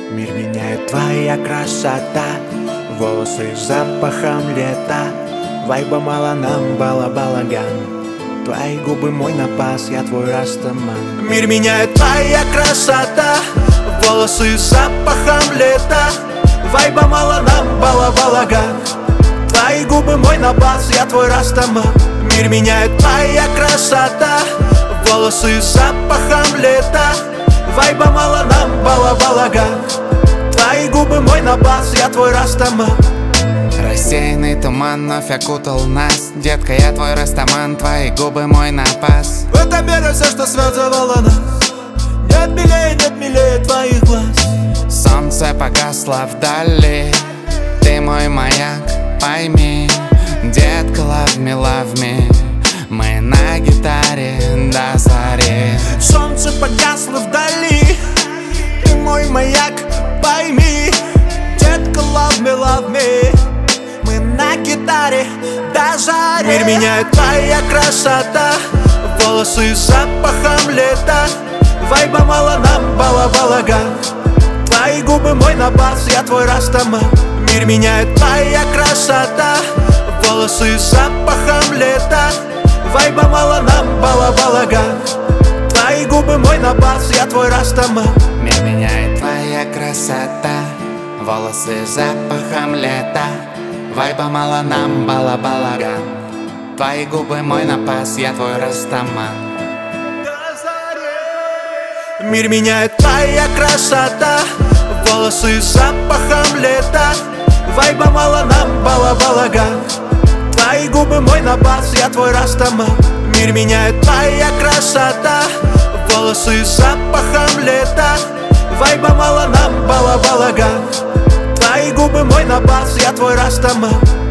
Мир меняет твоя красота, волосы с запахом лета. Вайба мало нам, бала-балаган. Твои губы мой напас, я твой растаман. Мир меняет твоя красота, волосы с запахом лета. Вайба мало нам, бала-балаган. Твои губы мой напас, я твой растаман. Мир меняет твоя красота, волосы с запахом лета. Вайба мало нам, бала-балаган. Твои губы мой напас, я твой растаман. Рассеянный туман вновь окутал нас. Детка, я твой растаман, твои губы мой напас. В этом мире все, что связывало нас, нет милее твоих глаз. Солнце погасло вдали, ты мой маяк, пойми. Детка, love me, мы на гитаре до зари. Солнце погасло вдали, ты мой маяк, пойми. Детка, love me, мы на гитаре до зари. Мир меняет твоя красота, волосы с запахом лета. Вайба мало нам, бала-балаган. Твои губы мой напас, я твой растаман. Мир меняет твоя красота, волосы с запахом лета. Вайба мало нам, бала-балаган. Твои губы мой напас, я твой растаман. Мир меняет твоя красота, волосы с запахом лета. Вайба мало нам, бала-балаган. Твои губы мой напас, я твой растаман. Мир меняет твоя красота, волосы с запахом лета. Вайба мало нам, бала-балаган. Твои губы мой напас, я твой растаман. Мир меняет твоя красота, волосы с запахом лета. Вайба мало нам, бала-балаган. Твои губы мой напас, я твой растаман.